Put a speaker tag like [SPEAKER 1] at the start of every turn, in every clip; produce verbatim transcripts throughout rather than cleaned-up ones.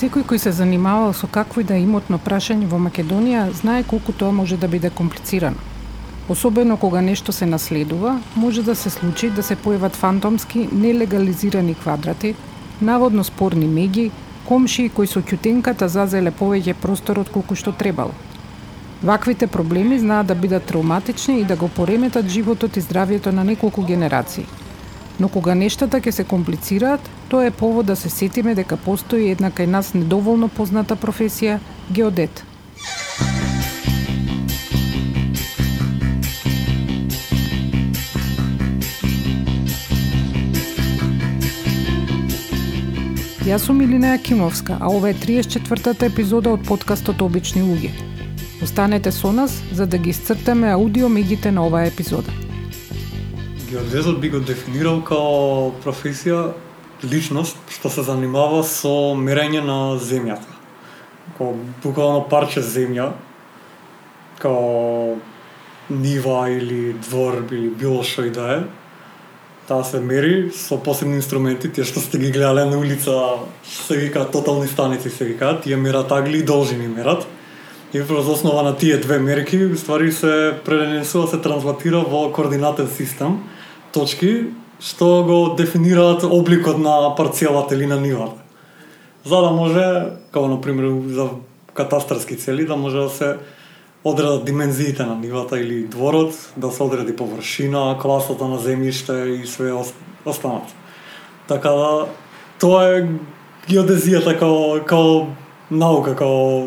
[SPEAKER 1] Секој кој се занимавал со какво и да имотно прашање во Македонија знае колку тоа може да биде комплицирано. Особено кога нешто се наследува, може да се случи да се појават фантомски, нелегализирани квадрати, наводно спорни меѓи, комшии кои со ќутенката зазеле повеќе простор од колку што требало. Ваквите проблеми знаат да бидат травматични и да го пореметат животот и здравјето на неколку генерации. Но кога нештата ќе се комплицираат, тоа е повод да се сетиме дека постои една кај нас недоволно позната професија – геодет. Јас сум Илина Јакимовска, а ова е триесет и четвртата епизода од подкастот Обични луѓе. Останете со нас за да ги исцртаме аудио меѓите на оваа епизода.
[SPEAKER 2] Геодезот би го дефинирал као професија, личност што се занимава со мерење на земјата. Као буквално парче земја, као нива или двор или било што и да е. Таа се мери со посебни инструменти, тие што сте ги гледале на улица, се викаат тотални станици, се викаат, тие мерат агли и должини мерат. И врз основа на тие две мерки, ствари се пренесува, се транслатира во координатен систем, точки, што го дефинираат обликот на парцелата или на нивата. За да може, како например за катастарски цели, да може да се одредат димензиите на нивата или дворот, да се одреди површина, класата на земјиште и све останато. Така да, тоа е геодезијата као, као наука, као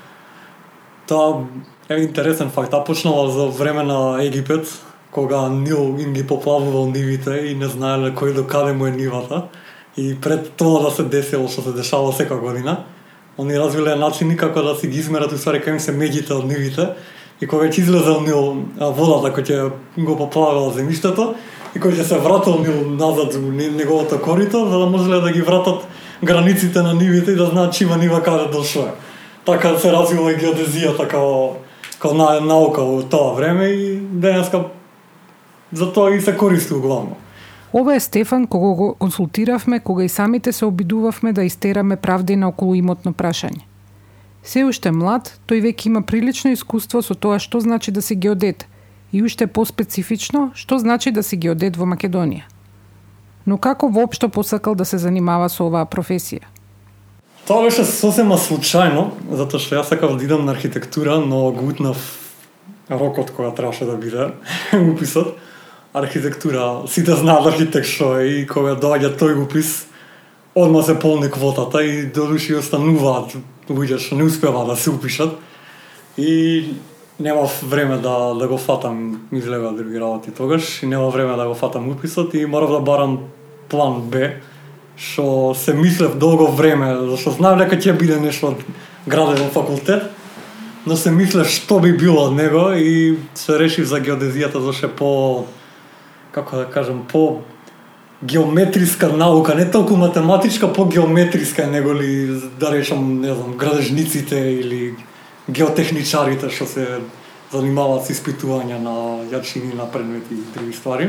[SPEAKER 2] тоа е интересен факт. Таа почнала за време на Египет, кога Нил им ги поплавувал нивите и не знаеле кој до каде му е нивата. И пред тоа да се десило што се дешава секоја година, они развиле начини како да си ги измерат усвари кај им се меѓите од нивите и кога ќе излезел Нил водата кој ќе го поплавила земјиштето и кој ќе се вратил Нил назад во неговото корито, за да можеле да ги вратат границите на нивите и да знаат чима нива каде дошло. Така се развила и геодезијата као, као наука во тоа време и денеска за тоа и се користи углавно.
[SPEAKER 1] Ова е Стефан, кого го консултиравме кога и самите се обидувавме да истераме правдина околу имотно прашање. Се уште млад, тој веќе има прилично искуство со тоа што значи да си геодет и уште поспецифично што значи да си геодет во Македонија. Но како воопшто посакал да се занимава со оваа професија?
[SPEAKER 2] Тоа беше сосема случајно, затоа што јас сакав да идам на архитектура, но го утнав рокот која требаше да биде уписот. Архитектура, сите знаат архитект што е и кога доаѓа тој упис, одма се полни квотата и додуши остануваат луѓе што не успеваат да се упишат. И немав време да, да го фатам, излега други работи тогаш, и немав време да го фатам уписот и морав да барам план Б, што се мислев долго време, зашто знам дека ќе биде нешто од градежен факултет, но се мислев што би било од него и се решив за геодезијата, зашто е по, како да кажем, по геометриска наука, не толку математичка, по геометриска него ли, да речам, не знам, градежниците или геотехничарите што се занимаваат со испитување на јачини на предмети и други ствари.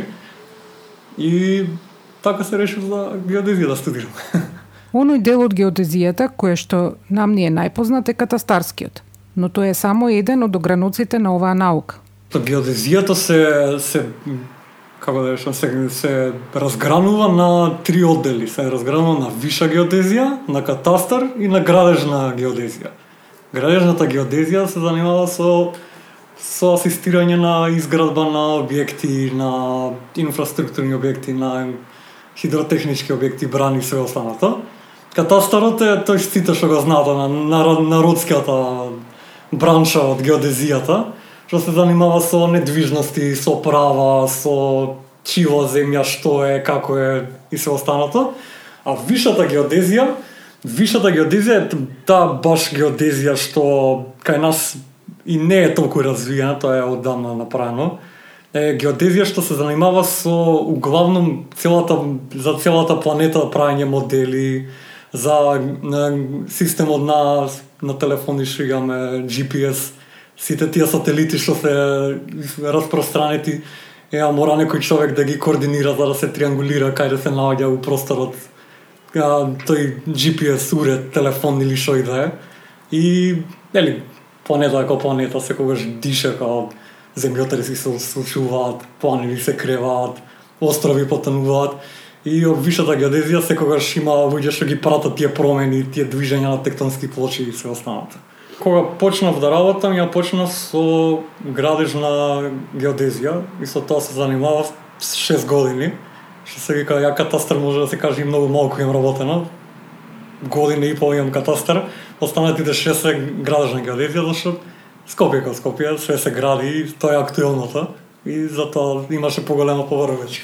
[SPEAKER 2] И така се решив за геодезија да студирам.
[SPEAKER 1] Оној дел од геодезијата кој што нам ни е најпознат е катастарскиот, но тоа е само еден од ограноците на оваа наука.
[SPEAKER 2] Геодезијата се се како да речам, се, се разгранува на три оддели. Се разгранува на виша геодезија, на катастар и на градежна геодезија. Градежната геодезија се занимава со со асистирање на изградба на објекти, на инфраструктурни објекти, на хидротехнички објекти, брани и све останато. Катастарот е тој сите што го знаат на народската бранша од геодезијата, што се занимава со недвижности, со права, со чива земја, што е, како е и се останато. А вишата геодезија, вишата геодезија е таа баш геодезија што кај нас и не е толку развиена, тоа е оддавна направено. Е геодезија што се занимава со углавном целата за целата планета правење модели, за системот на на телефони што имаме Джи Пи Ес, сите тие сателити што се распространети, е мора некој човек да ги координира за да се триангулира кај да се наоѓа у просторот а, тој Джи Пи Ес уред, телефон или шо и да е. И, нели, планета како планета секогаш дише, као земјотреси се случуваат, планини се креваат, острови потонуваат. И од висшата геодезија секогаш има луѓе што ги пратат тие промени, тие движења на тектонски плочи и се останато. Кога почнав да работам, ја почнав со градеж на геодезија и со тоа се занимавав шест години. Што се вика, ја катастар може да се каже и многу малку имам работено. Година и пол имам катастар, останатите шест се градеж на геодезија, зашто Скопје кај Скопје, све се гради, тоа е актуелното и затоа имаше поголема поврвеч.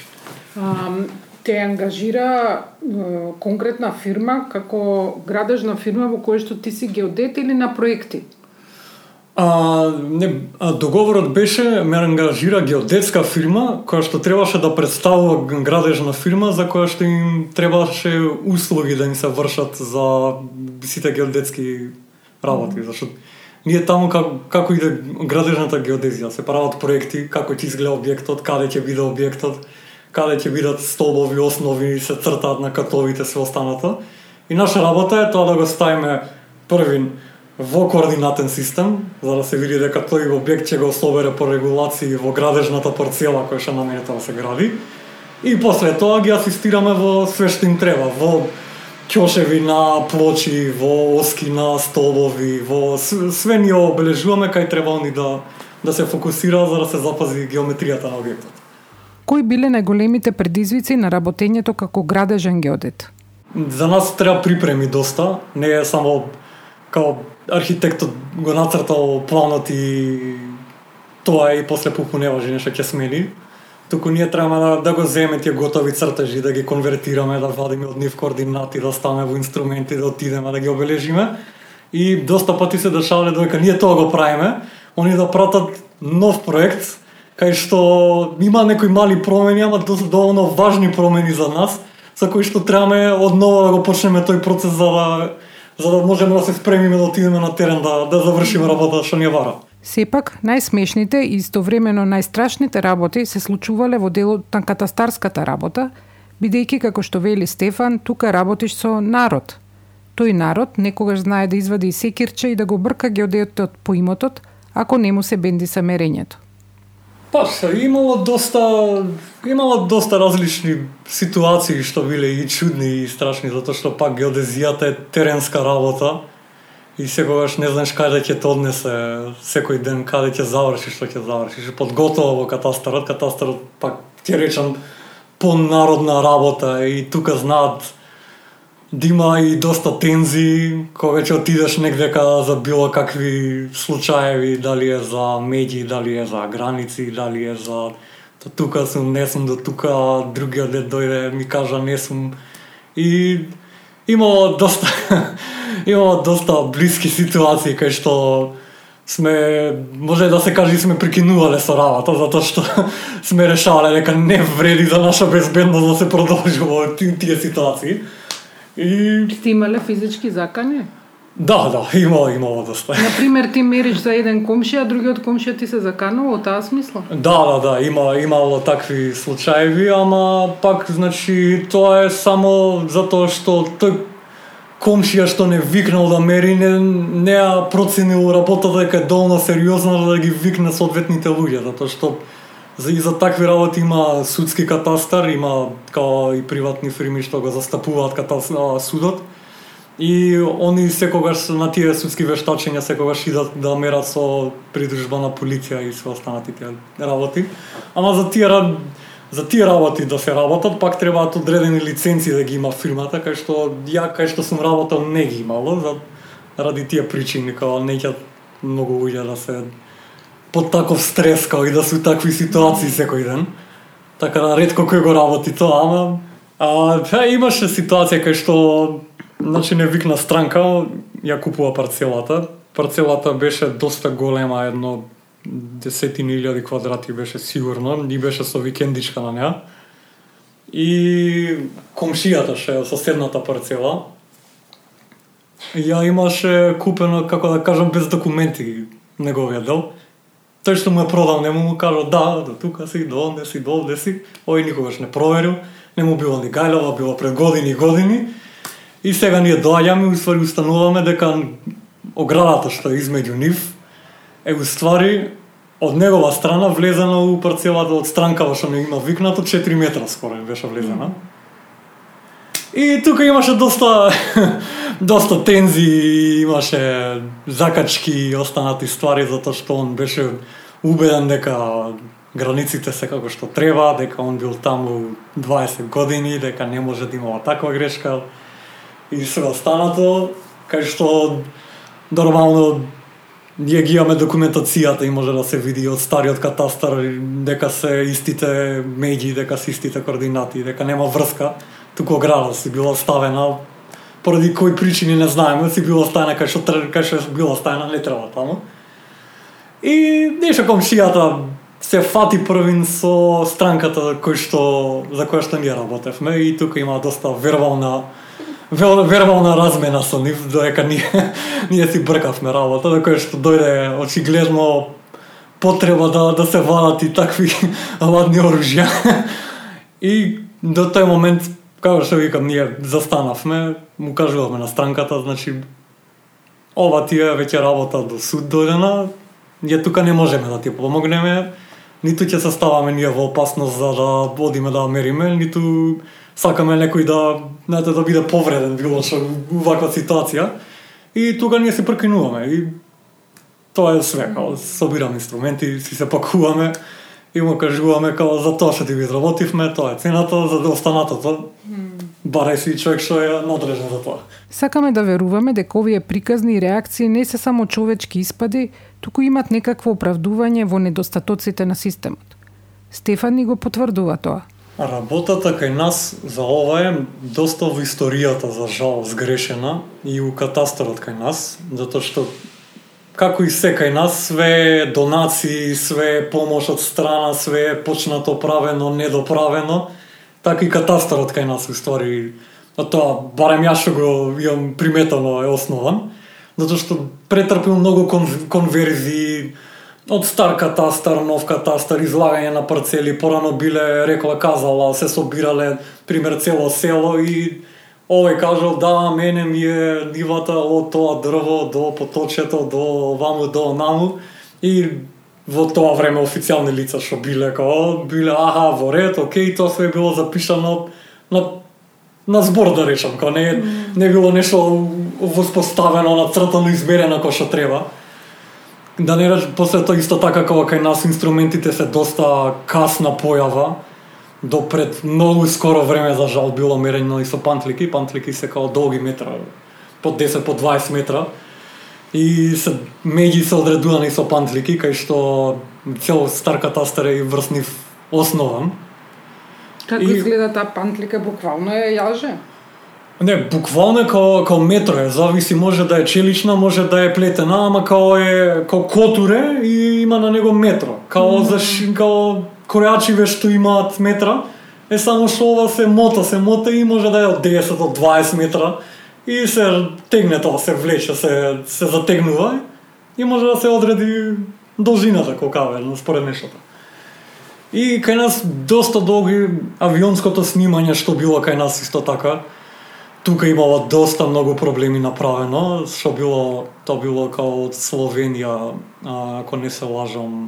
[SPEAKER 1] Те ангажира е, конкретна фирма како градежна фирма во која што ти си геодет или на проекти?
[SPEAKER 2] А, не, а, договорот беше ме ангажира геодетска фирма која што требаше да представува градежна фирма за која што им требаше услуги да им се вршат за сите геодетски работи, mm-hmm. зашто ние таму како, како иде градежната геодезија, се прават проекти, како ќе изгледа објектот, каде ќе биде објектот, каде ќе бидат столбови, основи, се цртаат на катовите, се останато. И наша работа е тоа да го ставиме првин во координатен систем, за да се види дека тој објект ќе го собере по регулации во градежната парцела која што наменета да се гради. И после тоа ги асистираме во све што им треба, во ќошеви на плочи, во оски на столбови, во све ние обележуваме кај треба они да да се фокусира за да се запази геометријата на објектот.
[SPEAKER 1] Кои биле најголемите предизвици на работењето како градежен геодет?
[SPEAKER 2] За нас треба припреми доста, не е само као архитектот го нацртал планот и тоа и после попуневаше нешто ќе смени. Туку ние треба да, да го земеме тие готови цртежи, да ги конвертираме, да вадиме од нив координати, да ставаме во инструменти, да отидеме, да ги обележиме. И доста пати се дешавале дека ние тоа го правиме, они да пратат нов проект, кај што има некои мали промени, ама доволно важни промени за нас, за кои што требаме одново да го почнеме тој процес за да за да можеме да се спремиме да отидеме на терен да да завршиме работа што ни вара.
[SPEAKER 1] Сепак, најсмешните и истовремено најстрашните работи се случувале во делот на катастарската работа, бидејќи како што вели Стефан, тука работиш со народ. Тој народ некогаш знае да извади секирче и да го брка геодетот по имотот, ако не му се бенди са мерењето.
[SPEAKER 2] Па, имало доста имало доста различни ситуации што биле и чудни и страшни, затоа што пак геодезијата е теренска работа и секогаш не знаеш каде ќе те однесе секој ден, каде ќе завршиш, што ќе завршиш. Подготово во катастарот, катастарот пак ќе речам понародна работа и тука знаат да има и доста тензии кога ќе отидеш негдека за било какви случаеви, дали е за меѓи, дали е за граници, дали е за тука сум, не сум до тука, другиот дет дојде ми кажа не сум. И имало доста имало доста блиски ситуации кај што сме, може да се каже, сме прекинувале со работа, затоа што сме решавале дека не вреди за наша безбедност да се продолжи во тие ситуации. И
[SPEAKER 1] сте имале физички закани?
[SPEAKER 2] Да, да, имало, имало доста.
[SPEAKER 1] Например, ти мериш за еден комшија, а другиот комшија ти се заканува, во таа смисла?
[SPEAKER 2] Да, да, да, има имало такви случаеви, ама пак значи тоа е само затоа што тој комшија што не викнал да мери, не не ја проценил работата дека е доволно сериозна да ги викне соодветните луѓе, затоа што за и за такви работи има судски катастар, има као и приватни фирми што го застапуваат катастар, судот. И они секогаш на тие судски вештачења секогаш идат да мерат со придружба на полиција и се останати тие работи. Ама за тие за тие работи да се работат, пак требаат одредени лиценци да ги има фирмата, кај што ја кај што сум работел не ги имало, за ради тие причини, као не ќе многу луѓе да се под таков стрес, као и да се такви ситуации секој ден. Така да ретко кој го работи тоа, ама а, а имаше ситуација кај што значи не викна странка, ја купува парцелата. Парцелата беше доста голема, едно десетини илјади квадрати беше сигурно, и беше со викендичка на неа. И комшијата ше соседната парцела ја имаше купено, како да кажам, без документи неговиот дел. Тој што му е продал, не му му кажа да, до тука си, до онде си, до овде си. Ој никогаш не проверил, не му било ни гајлава, било пред години и години. И сега ние доаѓаме и уствари установаме дека оградата што е измеѓу нив е уствари од негова страна влезена у парцелата од странкава што не има викнато четири метра скоро беше влезена. И тука имаше доста доста тензии, имаше закачки и останати ствари затоа што он беше убеден дека границите се како што треба, дека он бил таму дваесет години, дека не може да имала таква грешка и се останато, кај што нормално ние ги имаме документацијата и може да се види од стариот катастар дека се истите меѓи, дека се истите координати, дека нема врска, туку ограда си била ставена поради кои причини не знаеме, си била ставена кај што кај што била ставена не треба таму. И нешто комшијата се фати првин со странката кој што за која што ние работевме и тука има доста вербална вербална размена со нив, дека ние ние си бркавме работа, до која што дојде очигледно потреба да да се вадат и такви ладни оружја. И до тој момент, како што викам, ние застанавме, му кажуваме на странката, значи ова ти е веќе работа до суд дојдена, ние тука не можеме да ти помогнеме, ниту ќе се ставаме ние во опасност за да одиме да мериме, ниту сакаме некој да, знаете, да биде повреден било што во ваква ситуација. И тука ние се прекинуваме и тоа е све, као собираме инструменти, си се пакуваме и му кажуваме као за тоа што ти ви изработивме, тоа е цената, за да останатото барај си човек што е надрежен за тоа.
[SPEAKER 1] Сакаме да веруваме дека овие приказни реакции не се само човечки испади, туку имат некакво оправдување во недостатоците на системот. Стефан ни го потврдува тоа.
[SPEAKER 2] Работата кај нас за ова е доста во историјата за жал сгрешена и у катастарот кај нас, затоа што како и се кај нас, све донации, све помош од страна, све почнато правено, недоправено, така и катастарот кај нас уствари, а тоа барем јас што го имам приметано е основан, затоа што претрпил многу кон- конверзии од стар катастар, нов катастар, излагање на парцели, порано биле рекла казала, се собирале, пример цело село и овој кажал да, мене ми е нивата од тоа дрво до поточето, до ваму, до наму и во тоа време официјални лица што биле као, биле аха, во ред, окей, тоа се е било запишано на на збор да речам, као не не било нешто воспоставено, нацртано, измерено како што треба. Да не реч, после тоа исто така како кај нас инструментите се доста касна појава, до пред многу скоро време за жал било мерено и со пантлики, пантлики се као долги метра, по десет, по дваесет метра, и се меѓи се одредувани со пантлики, кај што цел стар катастар е врснив основан.
[SPEAKER 1] Како и... изгледа таа пантлика, буквално е јаже?
[SPEAKER 2] Не, буквално као, као метро е, зависи, може да е челична, може да е плетена, ама као е као котуре и има на него метро. Као mm. за као кореачиве што имаат метра, е само што ова се мота, се мота и може да е од десет до дваесет метра и се тегне тоа, се влече, се се затегнува и може да се одреди должината колкава е според нештото. И кај нас доста долги авионското снимање што било кај нас исто така. Тука имало доста многу проблеми направено, што било, тоа било као од Словенија, ако не се лажам,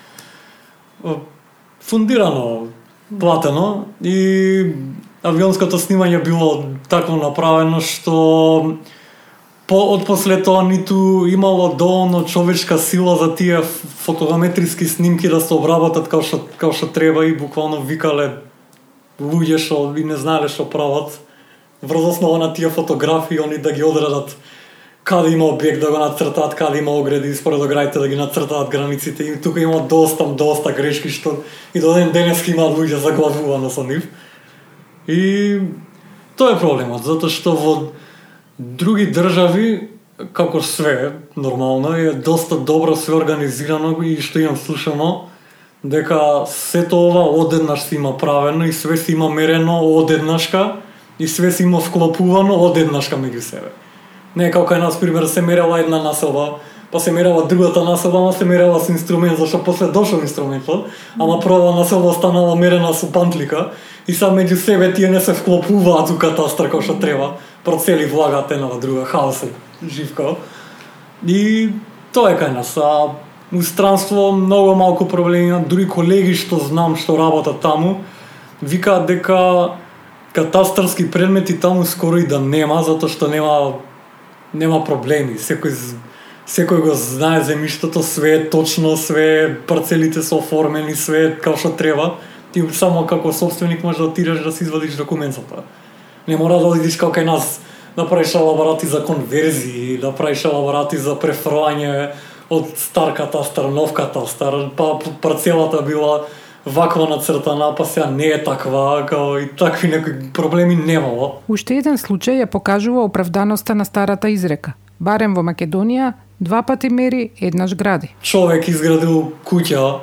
[SPEAKER 2] фундирано, платено и авионското снимање било такво направено што по, од после тоа ниту имало доволно човечка сила за тие фотограметриски снимки да се обработат како што како што треба и буквално викале луѓе што и не знаеле што прават. Врз основа на тие фотографии они да ги одредат каде има објект да го нацртаат, каде има огради според оградите да ги нацртаат границите и тука има доста доста грешки што и до ден денеска има луѓе заглавувано со нив. И тоа е проблемот, затоа што во други држави како све нормално е доста добро све организирано и што имам слушано дека сето ова одеднаш се има правено и све се има мерено одеднашка и све се има вклопувано одеднашка меѓу себе. Не е како кај нас, пример, се мерела една населба, па се мерела другата населба, ама се мерела со инструмент, зашто после дошол инструментот, ама прва населба останала мерена со пантлика и са меѓу себе тие не се вклопуваат у катастар како што треба, процели влагата една во друга, хаосот, живко. И тоа е кај нас. А у странство многу малку проблеми, дури колеги што знам што работат таму, викаат дека катастарски предмети таму скоро и да нема, затоа што нема нема проблеми. Секој секој го знае земјиштето, све е точно, све парцелите се оформени, све како што треба. Ти само како собственик можеш да отидеш да си извадиш документ за тоа. Не мора да одиш како кај нас да правиш елаборати за конверзии, да правиш елаборати за префрлање од стар катастар, нов катастар, па парцелата била ваква нацртана, па сега не е таква, као и такви некои проблеми немало.
[SPEAKER 1] Уште еден случај ја покажува оправданоста на старата изрека. Барем во Македонија, два пати мери, еднаш гради.
[SPEAKER 2] Човек изградил куќа,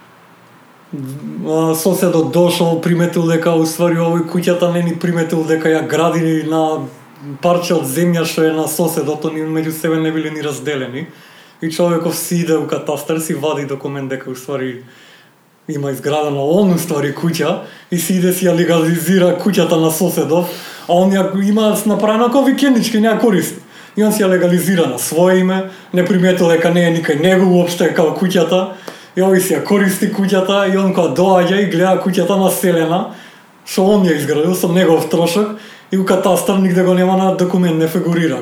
[SPEAKER 2] соседот дошол, приметил дека уствари овој куќата не ни приметил дека ја гради на парче од земја што е на соседот, они меѓу себе не биле ни разделени. И човеков си иде у катастар, си вади документ дека уствари има изградена он уствари куќа и си иде си ја легализира куќата на соседов, а он ја има направено како викендички, не ја користи. И он си ја легализира на своје име, не приметил дека не е никај него уопште како куќата, и овој си ја користи куќата и он кога доаѓа и гледа куќата населена, што он ја изградил со негов трошок и у катастар нигде го нема на документ, не фигурира.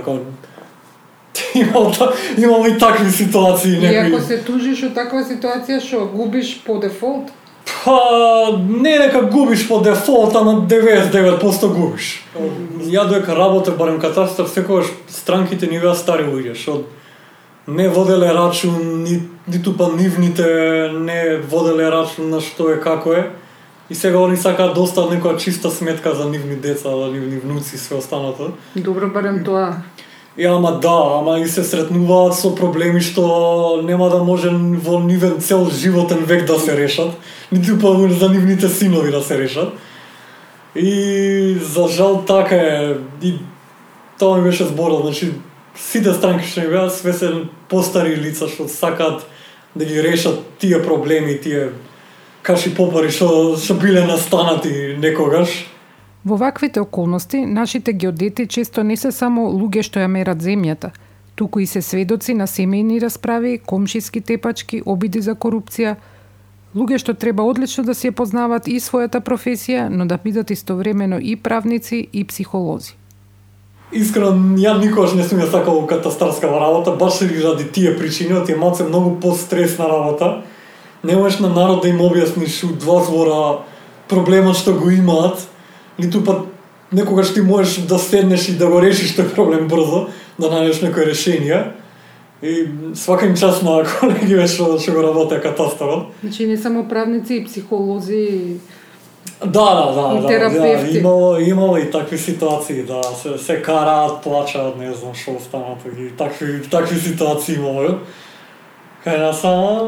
[SPEAKER 2] Имало, имало и такви ситуации.
[SPEAKER 1] И ако се тужиш од таква ситуација, што губиш по дефолт?
[SPEAKER 2] Па, не дека губиш по дефолт, ама деветдесет и девет проценти губиш. Ја додека работев барем катастар, секогаш странките ни беа стари луѓе, што не воделе рачун, ни, ниту па нивните не воделе рачун на што е како е. И сега они сакаат да остават некоја чиста сметка за нивни деца, за нивни внуци и све останато.
[SPEAKER 1] Добро, барем тоа.
[SPEAKER 2] И ама да, ама и се сретнуваат со проблеми што нема да може во нивен цел животен век да се решат, ниту па за нивните синови да се решат. И за жал така е. И тоа ми беше зборот, значи сите странки што ми беа, све се постари лица што сакаат да ги решат тие проблеми, тие каши попари што што биле настанати некогаш.
[SPEAKER 1] Во ваквите околности, нашите геодети често не се само луѓе што ја мерат земјата, туку и се сведоци на семејни расправи, комшиски тепачки, обиди за корупција, луѓе што треба одлично да си ја познават и својата професија, но да бидат истовремено и правници и психолози.
[SPEAKER 2] Искрено, ја никогаш не сум ја сакал катастарска работа, баш заради тие причини, од е малце многу постресна работа. Не можеш на народ да им објасниш у два збора проблемот што го имаат, ниту па некогаш ти можеш да седнеш и да го решиш тој проблем брзо, да најдеш некој решение. И свака им час на колеги што што го работеа катастарот.
[SPEAKER 1] Значи не само правници и психолози,
[SPEAKER 2] да, да, да,
[SPEAKER 1] и терапевти.
[SPEAKER 2] Да, имало, имало и такви ситуации, да, се, се караат, плачаат, не знам што останато, и такви, такви ситуации имало. Кај нас само,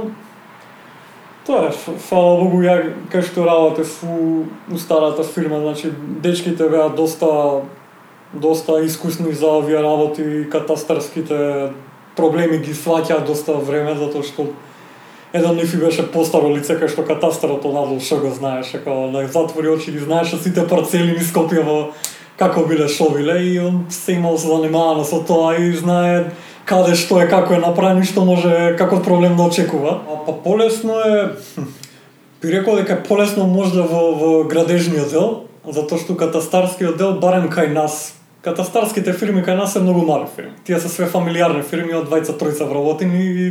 [SPEAKER 2] тоа е, фала Богу, ја кај што работев у, у старата фирма, значи дечките беа доста доста искусни за овие работи, катастарските проблеми ги сваќаат доста време, затоа што еден нифи беше постаро лице кај што катастарот одавно што го знаеше, како да затвори очи и знаеше сите парцели низ Скопје како биле шо биле и он се имал занимавано со тоа и знае каде што е, како е направено и што може каков проблем да очекува. А па полесно е, би рекол дека полесно можда во, во градежниот дел, затоа што катастарскиот дел барем кај нас, катастарските фирми кај нас се многу мали фирми. Тие се све фамилиарни фирми од двајца тројца вработени и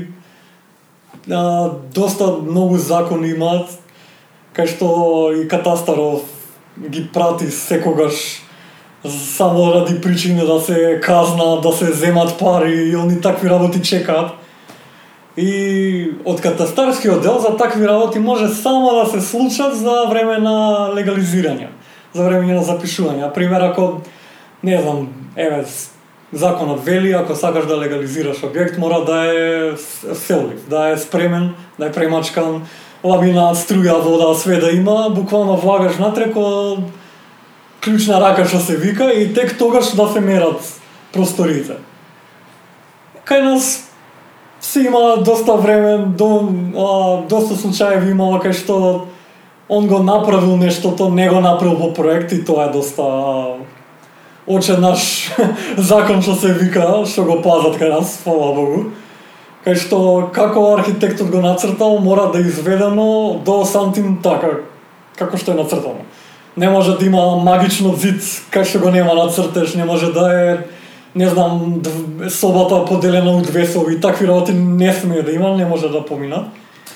[SPEAKER 2] а, доста многу закони имаат, кај што и катастаров ги прати секогаш само ради причини да се казна, да се земат пари и они такви работи чекаат. И од катастарскиот дел за такви работи може само да се случат за време на легализирање, за време на запишување. Пример, ако, не знам, еве, законот вели, ако сакаш да легализираш објект, мора да е селлив, да е спремен, да е премачкан, ламинат, струја, вода, све да има, буквално влагаш натреко клучна рака што се вика и тек тогаш да се мерат просторите. Кај нас се има доста време, до, а, доста случаеви имало кај што он го направил нештото, не го направил по проект и тоа е доста оче наш закон што се вика, што го пазат кај нас, фала Богу. Кај што како архитектот го нацртал, мора да е изведено до сантим така, како што е нацртано. Не може да има магично зид кај што го нема на цртеж, не може да е, не знам, собата поделена у две соби, такви работи не смее да има, не може да поминат.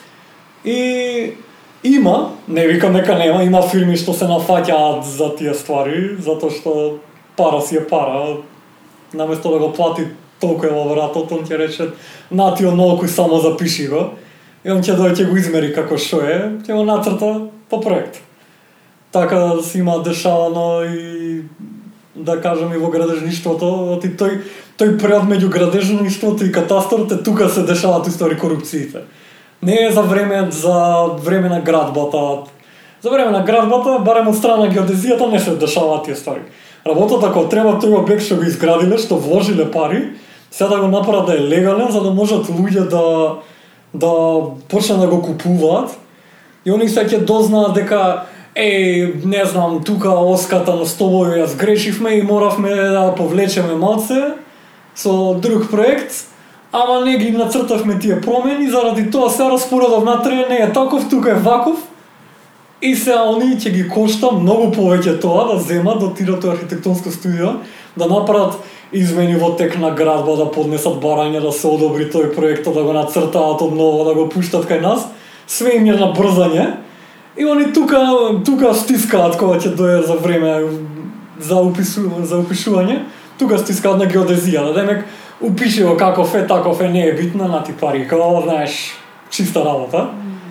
[SPEAKER 2] И има, не викам дека нема, има фирми што се нафаќаат за тие ствари, затоа што пара си е пара. Наместо да го плати толку елаборатот, он ќе рече, на ти онолку само запиши го. И он ќе дојде ќе го измери како што е, ќе го нацрта по проект. Така си има дешавано и да кажем и во градежништвото, и тој тој период меѓу градежништвото и катастарот е тука се дешаваат истори корупциите. Не е за време за време на градбата. За време на градбата, барем од страна на геодезијата не се дешаваат тие ствари. Работата кога треба тој објект што го изградиле, што вложиле пари, сега да го направат да е легален, за да можат луѓе да да почнат да го купуваат. И они се ќе дознаат дека е, не знам, тука оската на столови ја сгрешивме и моравме да повлечеме малце со друг проект, ама не ги нацртавме тие промени, заради тоа се распоредов натре не е таков, тука е ваков. И сега они ќе ги кошта многу повеќе тоа да земат, да отидат во архитектонско студио, да направат измени во тек на градба, да поднесат барање, да се одобри тој проект, да го нацртаат одново, да го пуштат кај нас. Све им е на брзање. И они тука тука стискаат кога ќе дое за време за упису, за упишување, тука стискаат на геодезија, да демек упиши го каков е, таков е, не е битно, на ти пари, како знаеш, чиста работа.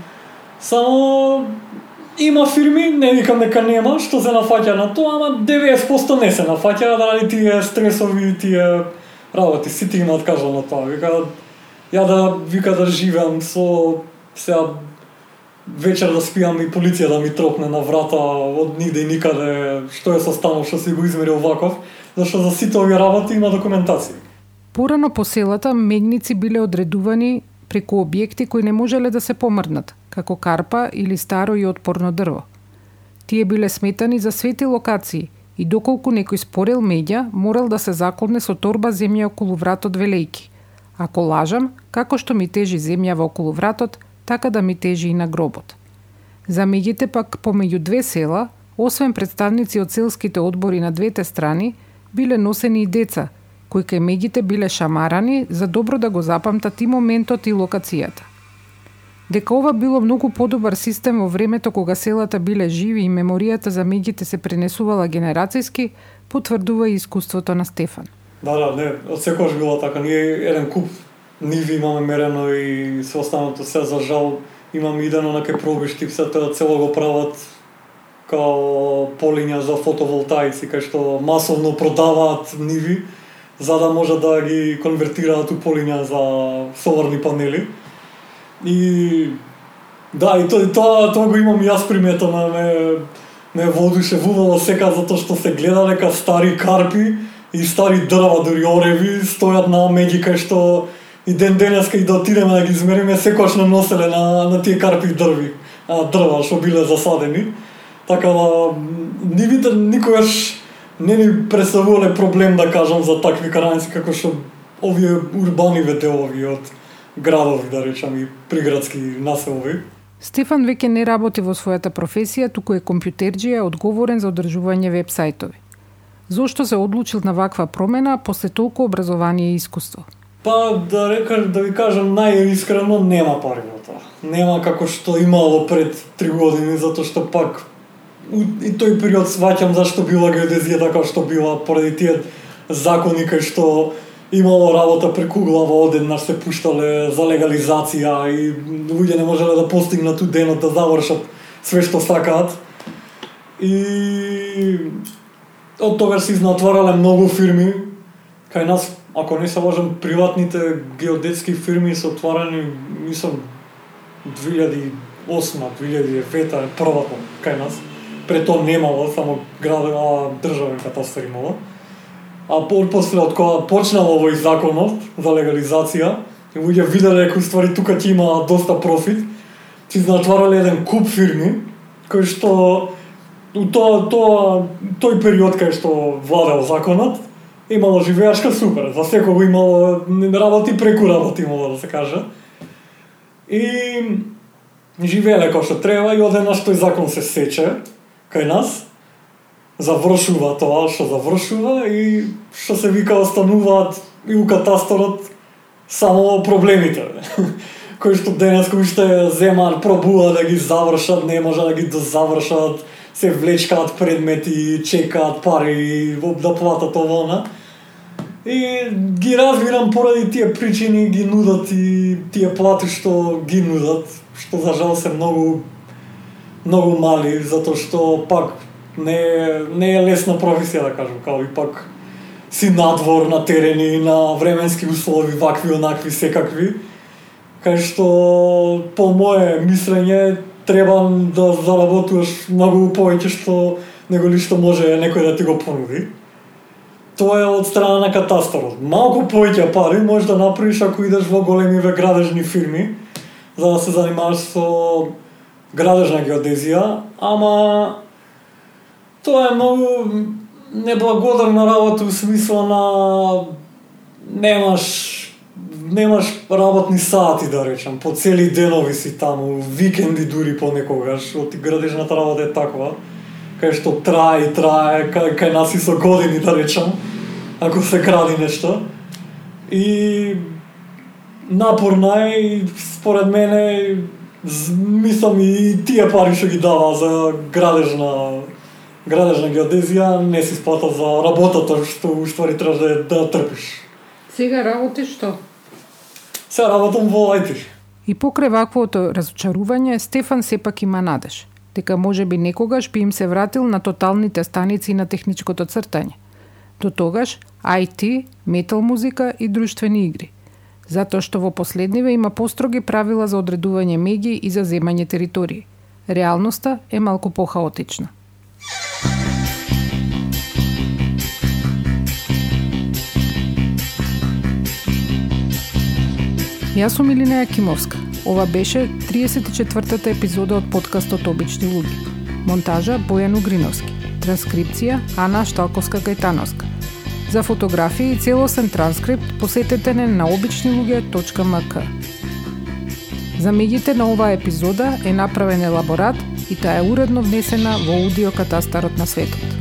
[SPEAKER 2] Само има фирми, не викам дека нема, што се нафаќа на тоа, ама деветдесет проценти не се нафаќа, дали тие стресови, тие работи, сите имаат кажал на тоа. Вика, ја да, вика да живеам со, сега, вечер да спијам и полиција да ми тропне на врата од нигде и никаде, што е состанал, што си го измерил ваков, зашто за сите овие работи има документација.
[SPEAKER 1] Порано по селата мегници биле одредувани преку објекти кои не можеле да се помрднат, како карпа или старо и отпорно дрво. Тие биле сметани за свети локации и доколку некој спорел меѓа, морал да се заколне со торба земја околу вратот велејки. Ако лажам, како што ми тежи земја во околу вратот, така да ми тежи и на гробот. За меѓите пак помеѓу две села, освен представници од селските одбори на двете страни, биле носени и деца, кои кај меѓите биле шамарани за добро да го запамтат и моментот и локацијата. Дека ова било многу подобар систем во времето кога селата биле живи и меморијата за меѓите се пренесувала генерацијски, потврдува и искуството на Стефан.
[SPEAKER 2] Да, да, не, од секогаш било така. Ние еден куп ниви имаме мерено и се останато се за жал имаме идено на кај пробишти, се тоа цело го прават као полиња за фотоволтаици, кај што масовно продаваат ниви, за да може да ги конвертираат у полиња за соларни панели. И да, и тоа, тоа, тоа го имам јас приметено, ме, ме воодушевувало сека затоа што се гледа дека стари карпи и стари дрва, дури ореви, стојат на меѓи кај што и ден денеска и да отидеме да ги измериме, секојаш не носеле на, на тие карпи и дрви, а, дрва што биле засадени. Така да, нивите никогаш не ни представувале проблем, да кажам, за такви караници, како што овие урбаниве делови од градови, да речам, и приградски населови.
[SPEAKER 1] Стефан веќе не работи во својата професија, туку е компјутерџија одговорен за одржување веб-сајтови. Зошто се одлучил на ваква промена после толку образование и искуство?
[SPEAKER 2] Па, да река, да ви кажам најискрено, нема пари во тоа. Нема како што имало пред три години, затоа што пак и тој период сваќам зашто била геодезија така што била, поради тие закони кај што имало работа преку глава, одеднаш се пуштале за легализација и луѓе не можеле да постигнат у денот да завршат све што сакаат. И од тогаш се изнатварале многу фирми. Кај нас, ако не се лажам, приватните геодетски фирми се отварани, мислам, две илјади и осма, две илјади и девета е првата кај нас. Пред тоа немало, само градова државен катастар имало. А после од кога почнало овој законот за легализација, и луѓе виделе дека ствари тука ќе има доста профит, се изнатварале еден куп фирми кои што у тоа, тоа, тој период кај што владеал законот, имало живеачка супер, за секого имало работи преку работи, имало да се каже. И живееле како што треба и одеднаш тој закон се сече кај нас, завршува тоа што завршува и што се вика остануваат и у катастрот само проблемите. Кои што денес кои што земаат, пробуваат да ги завршат, не може да ги дозавршат, се влечкаат предмети, чекаат пари, да платат ово, и ги разбирам поради тие причини ги нудат и тие плати што ги нудат, што за жал се многу многу мали, затоа што пак не е, не е лесна професија, да кажам, као и пак си надвор, на терени, на временски услови, вакви, онакви, секакви, кај што по мое мислење треба да заработуваш многу повеќе што него ли што може некој да ти го понуди. Тоа е од страна на катастарот. Малку повеќе пари можеш да направиш ако идеш во големиве градежни фирми, за да се занимаваш со градежна геодезија, ама тоа е многу неблагодарна работа у смисла на немаш немаш работни сати, да речам, по цели денови си таму, викенди дури понекогаш, од градежната работа е таква, кај што трае и трае, кај, кај нас и со години, да речам, ако се кради нешто. И напорна е и според мене, мислам и тие пари што ги дава за градежна градежна геодезија не си сплата за работата што уствари требаш да, да трпиш.
[SPEAKER 1] Сега работиш што?
[SPEAKER 2] Сега работам во ај ти.
[SPEAKER 1] И покрај ваквото разочарување, Стефан сепак има надеж, дека можеби некогаш би им се вратил на тоталните станици на техничкото цртање. До тогаш ај ти, метал музика и друштвени игри, затоа што во последниве има построги правила за одредување меѓи и за земање територии. Реалноста е малку похаотична. Јас сум Илина Јакимовска. Ова беше триесет и четвртата епизода од подкастот Обични луѓе. Монтажа Бојан Угриновски. Транскрипција Ана Шталковска-Гајтановска. За фотографии и целосен транскрипт посетете не на обичнилуѓе точка ем ка. За меѓите на оваа епизода е направен елаборат и таа е уредно внесена во аудиокатастарот на светот.